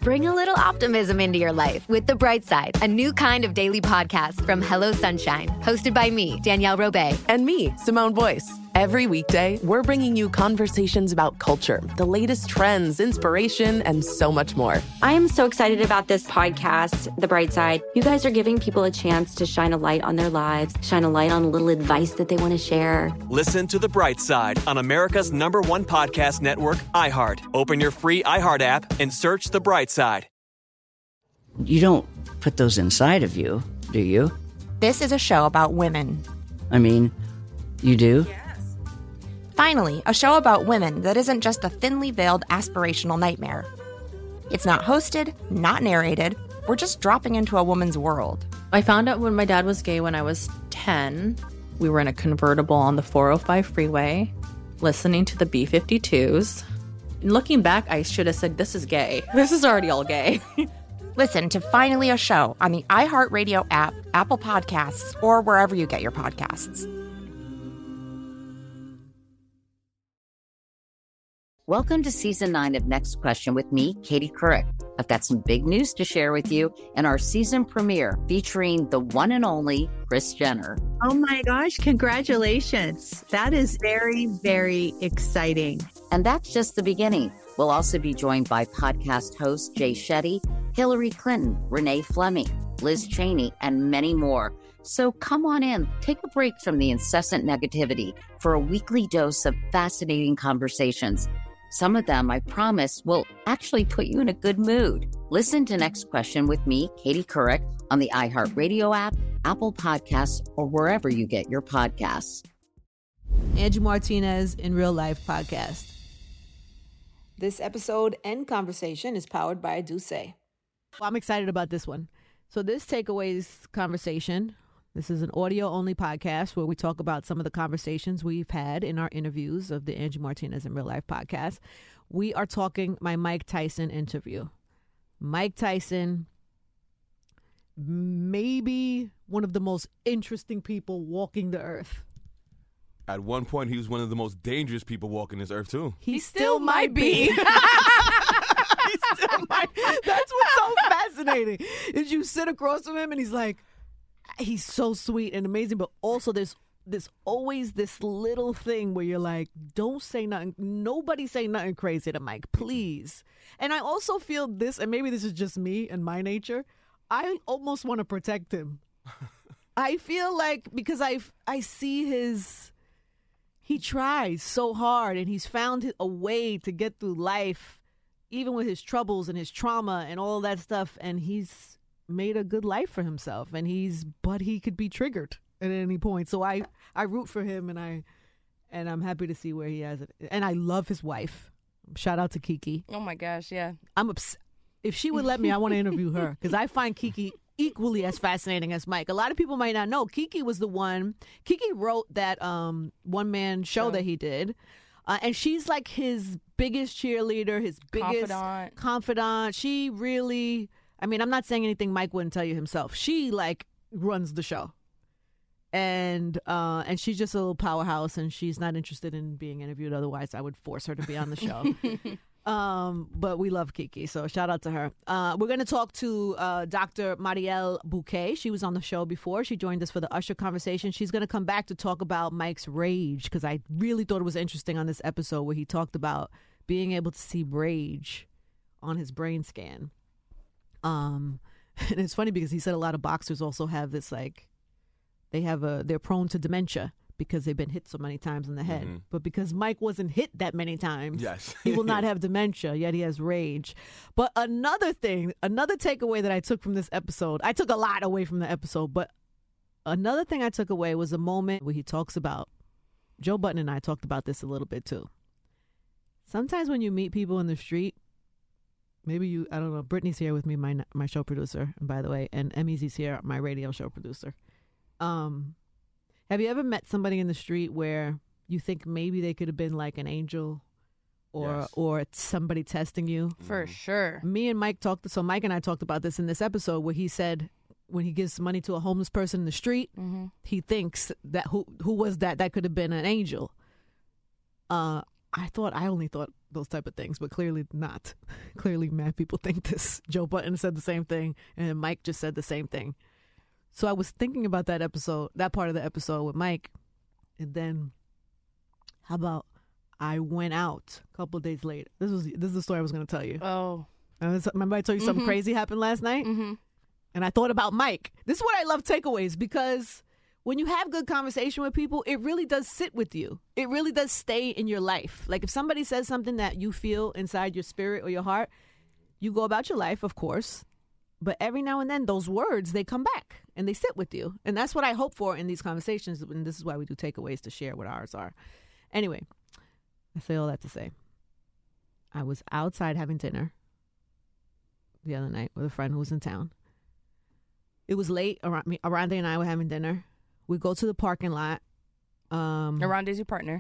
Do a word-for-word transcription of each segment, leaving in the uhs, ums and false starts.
Bring a little optimism into your life with The Bright Side, a new kind of daily podcast from Hello Sunshine, hosted by me, Danielle Robay. And me, Simone Boyce. Every weekday, we're bringing you conversations about culture, the latest trends, inspiration, and so much more. I am so excited about this podcast, The Bright Side. You guys are giving people a chance to shine a light on their lives, shine a light on a little advice that they want to share. Listen to The Bright Side on America's number one podcast network, iHeart. Open your free iHeart app and search The Bright Side. You don't put those inside of you, do you? This is a show about women. I mean, you do? Yes. Finally, a show about women that isn't just a thinly veiled aspirational nightmare. It's not hosted, not narrated. We're just dropping into a woman's world. I found out when my dad was gay when I was ten. We were in a convertible on the four oh five freeway, listening to the B fifty-twos. Looking back, I should have said, this is gay. This is already all gay. Listen to Finally a Show on the iHeartRadio app, Apple Podcasts, or wherever you get your podcasts. Welcome to season nine of Next Question with me, Katie Couric. I've got some big news to share with you in our season premiere featuring the one and only Kris Jenner. Oh my gosh, congratulations. That is very, very exciting. And that's just the beginning. We'll also be joined by podcast host Jay Shetty, Hillary Clinton, Renee Fleming, Liz Cheney, and many more. So come on in, take a break from the incessant negativity for a weekly dose of fascinating conversations. Some of them, I promise, will actually put you in a good mood. Listen to Next Question with me, Katie Couric, on the iHeartRadio app, Apple Podcasts, or wherever you get your podcasts. Angie Martinez in Real Life podcast. This episode and conversation is powered by Duce. Well, I'm excited about this one. So this takeaways conversation, this is an audio-only podcast where we talk about some of the conversations we've had in our interviews of the Angie Martinez in Real Life podcast. We are talking my Mike Tyson interview. Mike Tyson, maybe one of the most interesting people walking the earth. At one point, he was one of the most dangerous people walking this earth, too. He, he still, still might be. be. He still might. That's what's so fascinating, is you sit across from him and he's like, he's so sweet and amazing, but also there's there's always this little thing where you're like, don't say nothing. Nobody say nothing crazy to Mike, please. And I also feel this, and maybe this is just me and my nature, I almost want to protect him. I feel like, because I I see his, he tries so hard and he's found a way to get through life, even with his troubles and his trauma and all that stuff, and he's made a good life for himself, and he's but he could be triggered at any point. So I I root for him, and I and I'm happy to see where he has it. And I love his wife. Shout out to Kiki. Oh my gosh, yeah. I'm obs- if she would let me, I want to interview her, because I find Kiki equally as fascinating as Mike. A lot of people might not know Kiki was the one. Kiki wrote that um one man show, show that he did. Uh, and she's like his biggest cheerleader, his biggest confidant. confidant. She really, I mean, I'm not saying anything Mike wouldn't tell you himself. She like runs the show. And uh, and she's just a little powerhouse, and she's not interested in being interviewed. Otherwise, I would force her to be on the show. um, but we love Kiki, so shout out to her. Uh, we're going to talk to uh, Doctor Marielle Bouquet. She was on the show before. She joined us for the Usher conversation. She's going to come back to talk about Mike's rage, because I really thought it was interesting on this episode where he talked about being able to see rage on his brain scan. Um, and it's funny because he said a lot of boxers also have this, like, they have a, they're prone to dementia because they've been hit so many times in the head. Mm-hmm. But because Mike wasn't hit that many times, yes. he will not have dementia, yet he has rage. But another thing, another takeaway that I took from this episode, I took a lot away from the episode, but another thing I took away was a moment where he talks about, Joe Budden and I talked about this a little bit too. Sometimes when you meet people in the street, maybe you, I don't know, Brittany's here with me, my my show producer, and by the way, and Emmy's here, my radio show producer. Um, have you ever met somebody in the street where you think maybe they could have been like an angel, or yes. or somebody testing you? For sure. Me and Mike talked, so Mike and I talked about this in this episode where he said when he gives money to a homeless person in the street, mm-hmm. he thinks that who who was that? That could have been an angel. Uh, I thought I only thought those type of things, but clearly not. Clearly, mad people think this. Joe Budden said the same thing, and Mike just said the same thing. So I was thinking about that episode, that part of the episode with Mike, and then how about I went out a couple of days later. This was this is the story I was going to tell you. Oh, I was, remember I told you mm-hmm. something crazy happened last night, mm-hmm. and I thought about Mike. This is what I love takeaways, because when you have good conversation with people, it really does sit with you. It really does stay in your life. Like if somebody says something that you feel inside your spirit or your heart, you go about your life, of course. But every now and then, those words, they come back and they sit with you. And that's what I hope for in these conversations. And this is why we do takeaways, to share what ours are. Anyway, I say all that to say, I was outside having dinner the other night with a friend who was in town. It was late. Arande and I were having dinner. We go to the parking lot. Um, Arande's your partner.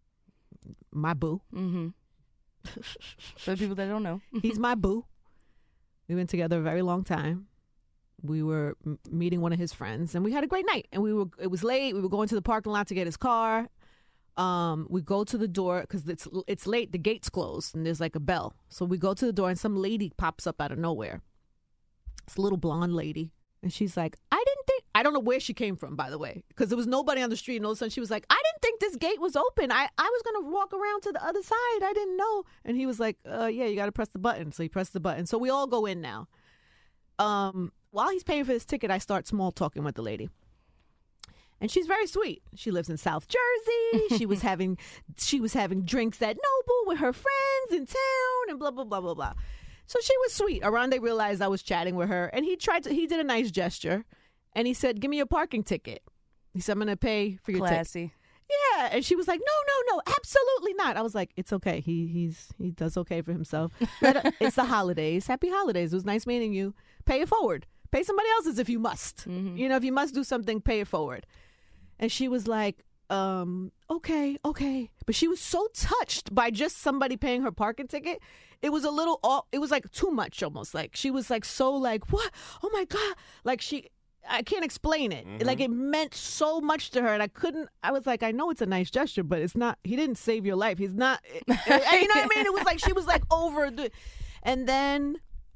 My boo. Mm-hmm. For the people that don't know. He's my boo. We've been together a very long time. We were m- meeting one of his friends, and we had a great night. And we were. It was late. We were going to the parking lot to get his car. Um, we go to the door because it's it's late. The gate's closed, and there's like a bell. So we go to the door, and some lady pops up out of nowhere. It's a little blonde lady. And she's like, I didn't think, I don't know where she came from, by the way, because there was nobody on the street. And all of a sudden she was like, I didn't think this gate was open. I, I was going to walk around to the other side. I didn't know. And he was like, uh, yeah, you got to press the button. So he pressed the button. So we all go in now. Um, while he's paying for his ticket, I start small talking with the lady. And she's very sweet. She lives in South Jersey. She was having, she was having drinks at Noble with her friends in town and blah, blah, blah, blah, blah. So she was sweet. Arande realized I was chatting with her, and he tried to. He did a nice gesture, and he said, "Give me your parking ticket." He said, "I'm going to pay for your ticket." Classy. Yeah, and she was like, "No, no, no, absolutely not." I was like, "It's okay. He he's he does okay for himself. But it's the holidays. Happy holidays. It was nice meeting you. Pay it forward. Pay somebody else's if you must. Mm-hmm. You know, if you must do something, pay it forward." And she was like, um, okay, okay. But she was so touched by just somebody paying her parking ticket. It was a little, it was like too much almost. Like she was like, so like, what? Oh my God. Like she, I can't explain it. Mm-hmm. Like it meant so much to her. And I couldn't, I was like, I know it's a nice gesture, but it's not, he didn't save your life. He's not, you know what I mean? It was like, she was like over the, and then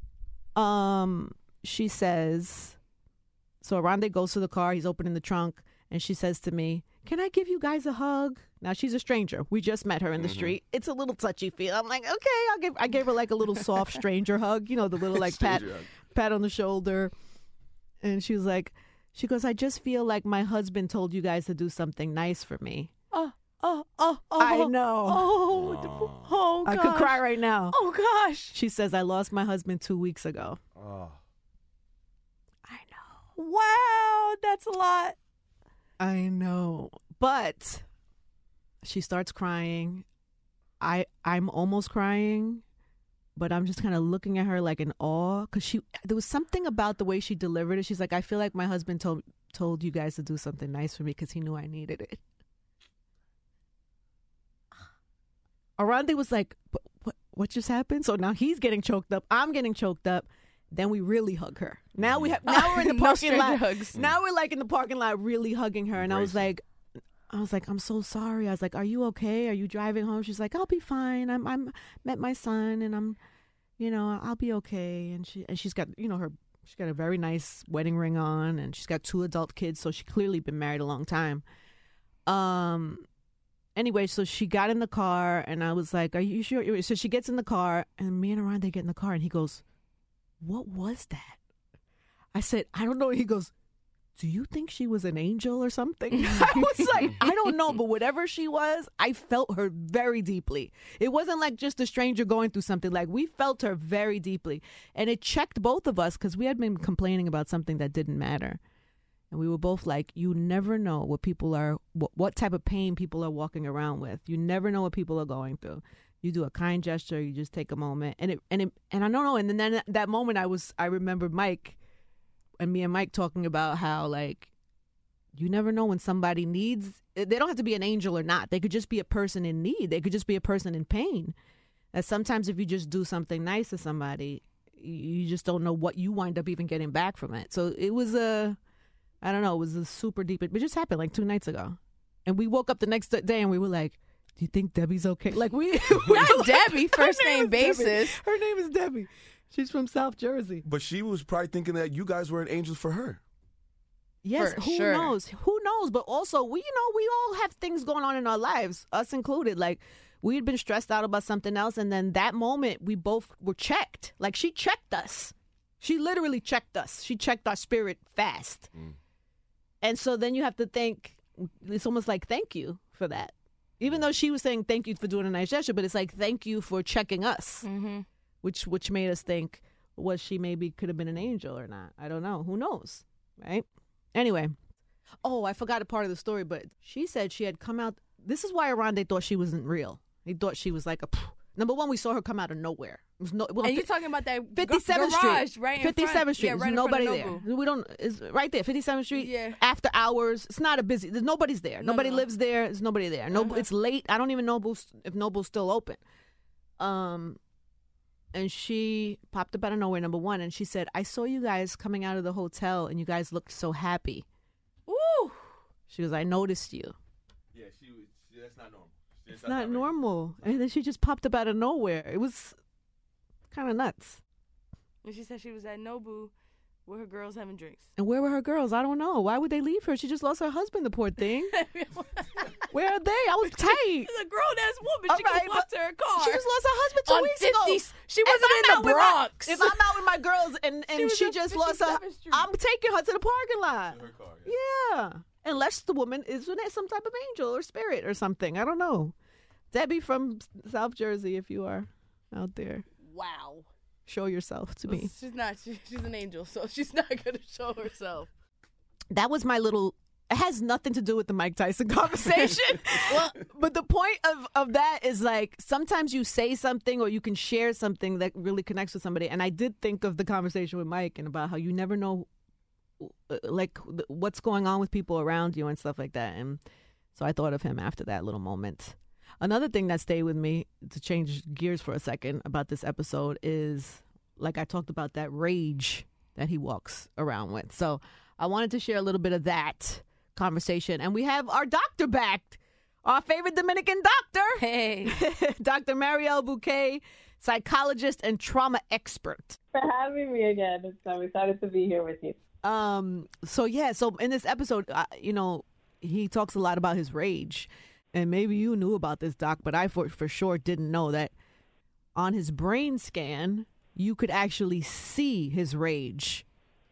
um, she says, so Arande goes to the car. He's opening the trunk. And she says to me, can I give you guys a hug? Now, she's a stranger. We just met her in the mm-hmm. street. It's a little touchy feel. I'm like, okay, I'll give. I gave her like a little soft stranger hug, you know, the little like pat, pat on the shoulder. And she was like, she goes, I just feel like my husband told you guys to do something nice for me. Oh, oh, oh, oh. I know. Oh, oh, oh gosh. I could cry right now. Oh, gosh. She says, I lost my husband two weeks ago. Oh. I know. Wow, that's a lot. I know. But she starts crying. I, I'm almost crying, but I'm just kind of looking at her like in awe because she there was something about the way she delivered it. She's like, I feel like my husband told told you guys to do something nice for me because he knew I needed it. Arande was like, what, what just happened? So now he's getting choked up. I'm getting choked up. Then we really hug her. Now we have. Now we're in the parking no lot. Hugs. Now we're like in the parking lot, really hugging her. And I was like, I was like, I'm so sorry. I was like, are you okay? Are you driving home? She's like, I'll be fine. I'm. I'm met my son, and I'm, you know, I'll be okay. And she and she's got, you know, her. She's got a very nice wedding ring on, and she's got two adult kids. So she clearly been married a long time. Um. Anyway, so she got in the car, and I was like, are you sure? So she gets in the car, and me and Arande get in the car, and he goes, what was that? I said, I don't know. He goes, do you think she was an angel or something? I was like, I don't know, but whatever she was, I felt her very deeply. It wasn't like just a stranger going through something. Like we felt her very deeply. And it checked both of us because we had been complaining about something that didn't matter. And we were both like, you never know what people are, what, what type of pain people are walking around with. You never know what people are going through. You do a kind gesture, you just take a moment. And it, and it, and I don't know. And then that moment I was, I remember Mike and me and Mike talking about how, like, you never know when somebody needs, they don't have to be an angel or not. They could just be a person in need. They could just be a person in pain. That sometimes if you just do something nice to somebody, you just don't know what you wind up even getting back from it. So it was a, I don't know, it was a super deep, it just happened like two nights ago. And we woke up the next day and we were like, do you think Debbie's okay? Like we, Not Debbie, first Her name name is Debbie. basis. Her name is Debbie. She's from South Jersey. But she was probably thinking that you guys were an angel for her. Yes, For who sure. knows? Who knows? But also, we, you know, we all have things going on in our lives, us included. Like, we had been stressed out about something else, and then that moment, we both were checked. Like, she checked us. She literally checked us. She checked our spirit fast. Mm. And so then you have to think, it's almost like thank you for that. Even though she was saying thank you for doing a nice gesture, but it's like thank you for checking us, Mm-hmm. which which made us think, was she maybe could have been an angel or not? I don't know. Who knows, right? Anyway, oh, I forgot a part of the story, but she said she had come out. This is why Aronde thought she wasn't real. He thought she was like a. Number one, we saw her come out of nowhere. It was no, well, And you're talking about that fifty-seventh garage, Street, right? in fifty-seventh front. Street. Yeah, There's right in front of nobody there. Nobu. We don't. It's right there, fifty-seventh Street. Yeah. After hours, it's not a busy. There's nobody's there. No, Nobody no. lives there. There's nobody there. No, Uh-huh. it's late. I don't even know Noble's, if Noble's still open. Um, and she popped up out of nowhere. Number one, and she said, "I saw you guys coming out of the hotel, and you guys looked so happy." Ooh. She goes, "I noticed you." Yeah, she, she that's not normal. It's not normal. And then she just popped up out of nowhere. It was kind of nuts. And she said she was at Nobu with her girls having drinks. And where were her girls? I don't know. Why would they leave her? She just lost her husband, the poor thing. Where are they? I was tight. She's a grown-ass woman. All She right, can walk to her car. She just lost her husband two On weeks fifty ago. She If wasn't I'm in the out with my- Bronx. if I'm out with my girls and, and was she at just lost her, fifty-seventh Street. I'm taking her to the parking lot. Her car, Yeah. Unless the woman is some type of angel or spirit or something. I don't know. Debbie from South Jersey, if you are out there, Wow. show yourself to me. She's not. She, she's an angel, so she's not going to show herself. That was my little. It has nothing to do with the Mike Tyson conversation. Well, but the point of, of that is like sometimes you say something or you can share something that really connects with somebody. And I did think of the conversation with Mike and about how you never know uh, like what's going on with people around you and stuff like that. And so I thought of him after that little moment. Another thing that stayed with me, to change gears for a second about this episode, is like I talked about that rage that he walks around with. So I wanted to share a little bit of that conversation. And we have our doctor back, our favorite Dominican doctor. Hey. Doctor Marielle Bouquet, psychologist and trauma expert. For having me again. It's, I'm excited to be here with you. Um. So, yeah, so in this episode, uh, you know, he talks a lot about his rage. And maybe you knew about this, Doc, but I for, for sure didn't know that on his brain scan, you could actually see his rage.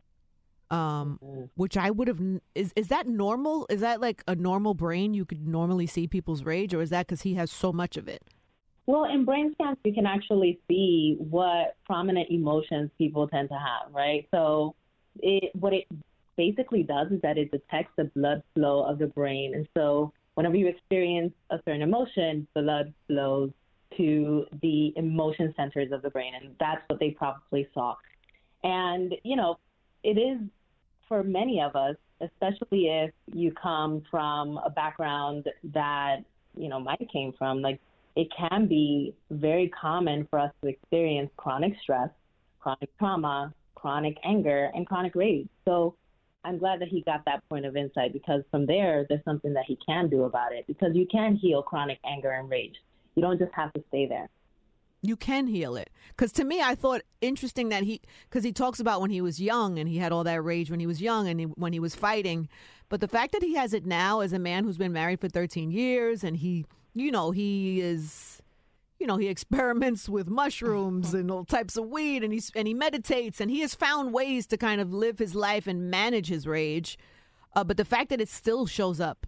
Um, which I would have, is is that normal? Is that like a normal brain? You could normally see people's rage, or is that because he has so much of it? Well, in brain scans, you can actually see what prominent emotions people tend to have, right? So it what it basically does is that it detects the blood flow of the brain. And so whenever you experience a certain emotion, blood flows to the emotion centers of the brain, and that's what they probably saw. And, you know, it is for many of us, especially if you come from a background that, you know, Mike came from, like it can be very common for us to experience chronic stress, chronic trauma, chronic anger, and chronic rage. So I'm glad that he got that point of insight, because from there, there's something that he can do about it, because you can heal chronic anger and rage. You don't just have to stay there. You can heal it. Because to me, I thought interesting that he, because he talks about when he was young and he had all that rage when he was young and he, when he was fighting. But the fact that he has it now as a man who's been married for thirteen years and he, you know, he is, you know, he experiments with mushrooms and all types of weed and, he's, and he meditates and he has found ways to kind of live his life and manage his rage. Uh, but the fact that it still shows up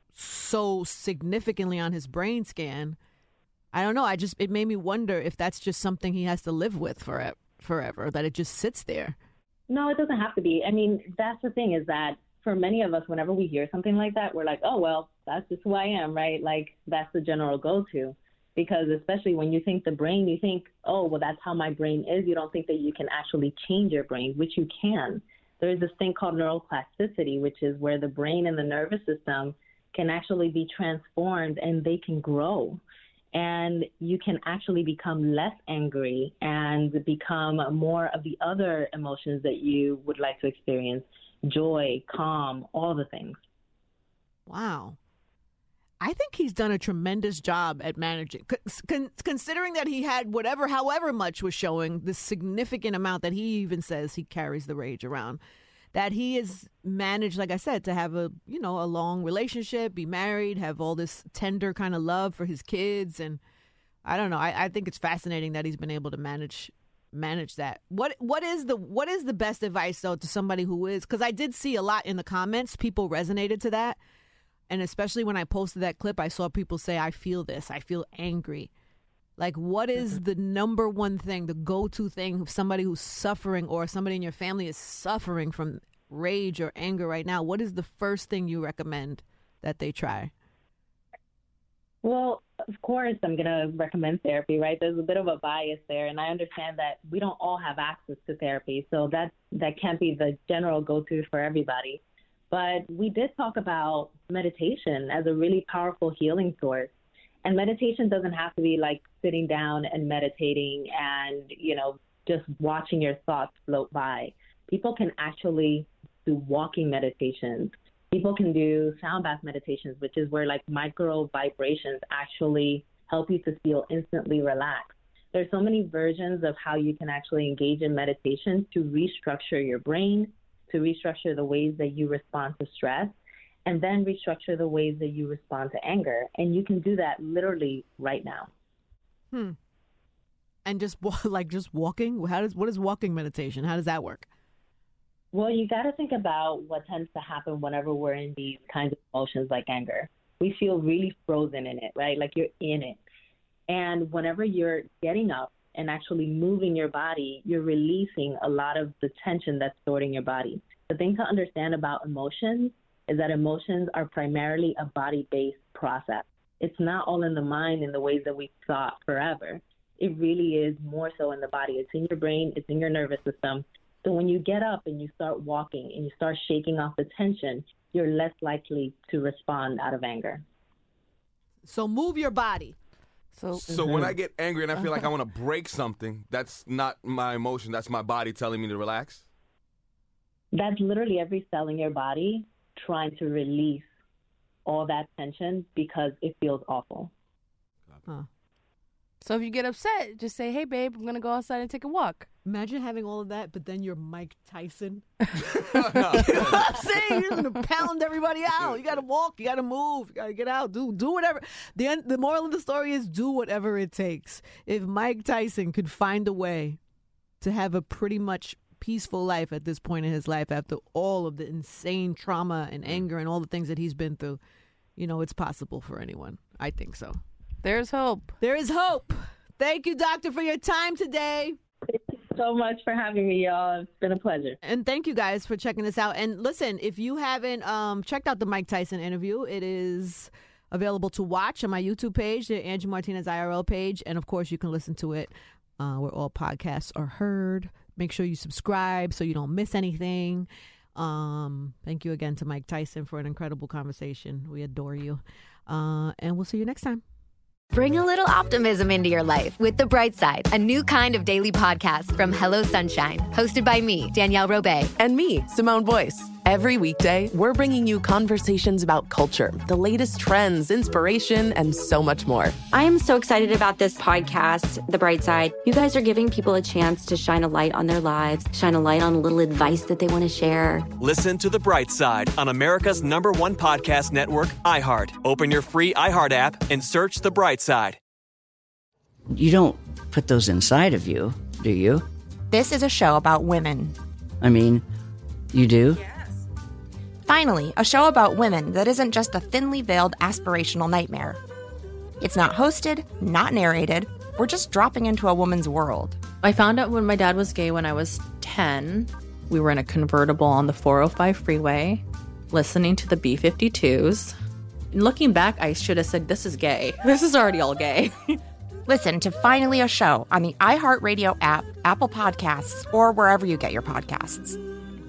so significantly on his brain scan, I don't know. I just, it made me wonder if that's just something he has to live with forever, forever, that it just sits there. No, it doesn't have to be. I mean, that's the thing, is that for many of us, whenever we hear something like that, we're like, oh, well, that's just who I am, right? Like, that's the general go-to. Because especially when you think the brain, you think, oh, well, that's how my brain is. You don't think that you can actually change your brain, which you can. There is this thing called neuroplasticity, which is where the brain and the nervous system can actually be transformed and they can grow. And you can actually become less angry and become more of the other emotions that you would like to experience. Joy, calm, all the things. Wow. I think he's done a tremendous job at managing, con- considering that he had whatever, however much was showing, this significant amount that he even says he carries the rage around, that he has managed, like I said, to have a, you know, a long relationship, be married, have all this tender kind of love for his kids. And I don't know. I, I think it's fascinating that he's been able to manage manage that. What what is the what is the best advice, though, to somebody who is, because I did see a lot in the comments, people resonated to that. And especially when I posted that clip, I saw people say, I feel this. I feel angry. Like, what is mm-hmm. the number one thing, the go-to thing of somebody who's suffering or somebody in your family is suffering from rage or anger right now? What is the first thing you recommend that they try? Well, of course, I'm going to recommend therapy, right? There's a bit of a bias there, and I understand that we don't all have access to therapy, so that, that can't be the general go-to for everybody. But we did talk about meditation as a really powerful healing source. And meditation doesn't have to be like sitting down and meditating and, you know, just watching your thoughts float by. People can actually do walking meditations. People can do sound bath meditations, which is where like micro vibrations actually help you to feel instantly relaxed. There's so many versions of how you can actually engage in meditation to restructure your brain, to restructure the ways that you respond to stress, and then restructure the ways that you respond to anger. And you can do that literally right now. Hmm. And just like just walking? How does what is walking meditation? How does that work? Well, you got to think about what tends to happen whenever we're in these kinds of emotions like anger. We feel really frozen in it, right? Like you're in it. And whenever you're getting up and actually moving your body, you're releasing a lot of the tension that's stored in your body. The thing to understand about emotions is that emotions are primarily a body-based process. It's not all in the mind in the ways that we thought forever. It really is more so in the body. It's in your brain. It's in your nervous system. So when you get up and you start walking and you start shaking off the tension, you're less likely to respond out of anger. So move your body. So, so mm-hmm. when I get angry and I feel like I want to break something, that's not my emotion. That's my body telling me to relax. That's literally every cell in your body trying to release all that tension because it feels awful. Huh. So if you get upset, just say, hey, babe, I'm going to go outside and take a walk. Imagine having all of that, but then you're Mike Tyson. You know what I'm saying? You're going to pound everybody out. You got to walk. You got to move. You got to get out. Do do whatever. The, end, the moral of the story is do whatever it takes. If Mike Tyson could find a way to have a pretty much peaceful life at this point in his life after all of the insane trauma and anger and all the things that he's been through, you know, it's possible for anyone. I think so. There's hope. There is hope. Thank you, doctor, for your time today. Thank you so much for having me, y'all. It's been a pleasure. And thank you guys for checking this out. And listen, if you haven't um, checked out the Mike Tyson interview, it is available to watch on my YouTube page, the Angie Martinez I R L page. And of course, you can listen to it uh, where all podcasts are heard. Make sure you subscribe so you don't miss anything. Um, thank you again to Mike Tyson for an incredible conversation. We adore you. Uh, and we'll see you next time. Bring a little optimism into your life with The Bright Side, a new kind of daily podcast from Hello Sunshine, hosted by me, Danielle Robay. And me, Simone Boyce. Every weekday, we're bringing you conversations about culture, the latest trends, inspiration, and so much more. I am so excited about this podcast, The Bright Side. You guys are giving people a chance to shine a light on their lives, shine a light on a little advice that they want to share. Listen to The Bright Side on America's number one podcast network, iHeart. Open your free iHeart app and search The Bright Side. You don't put those inside of you, do you? This is a show about women. I mean, you do? Yes. Finally, a show about women that isn't just a thinly veiled aspirational nightmare. It's not hosted, not narrated. We're just dropping into a woman's world. I found out when my dad was gay when I was ten. We were in a convertible on the four oh five freeway, listening to the B fifty-twos. And looking back, I should have said, this is gay. This is already all gay. Listen to Finally a Show on the iHeartRadio app, Apple Podcasts, or wherever you get your podcasts.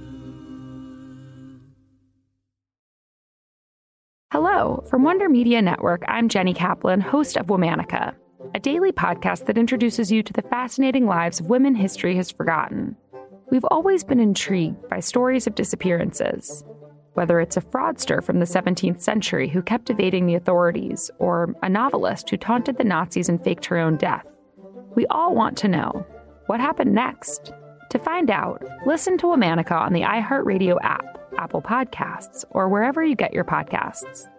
Hello, from Wonder Media Network, I'm Jenny Kaplan, host of Womanica, a daily podcast that introduces you to the fascinating lives of women history has forgotten. We've always been intrigued by stories of disappearances. whether it's a fraudster from the seventeenth century who kept evading the authorities, or a novelist who taunted the Nazis and faked her own death. We all want to know, what happened next? To find out, listen to Womanica on the iHeartRadio app, Apple Podcasts, or wherever you get your podcasts.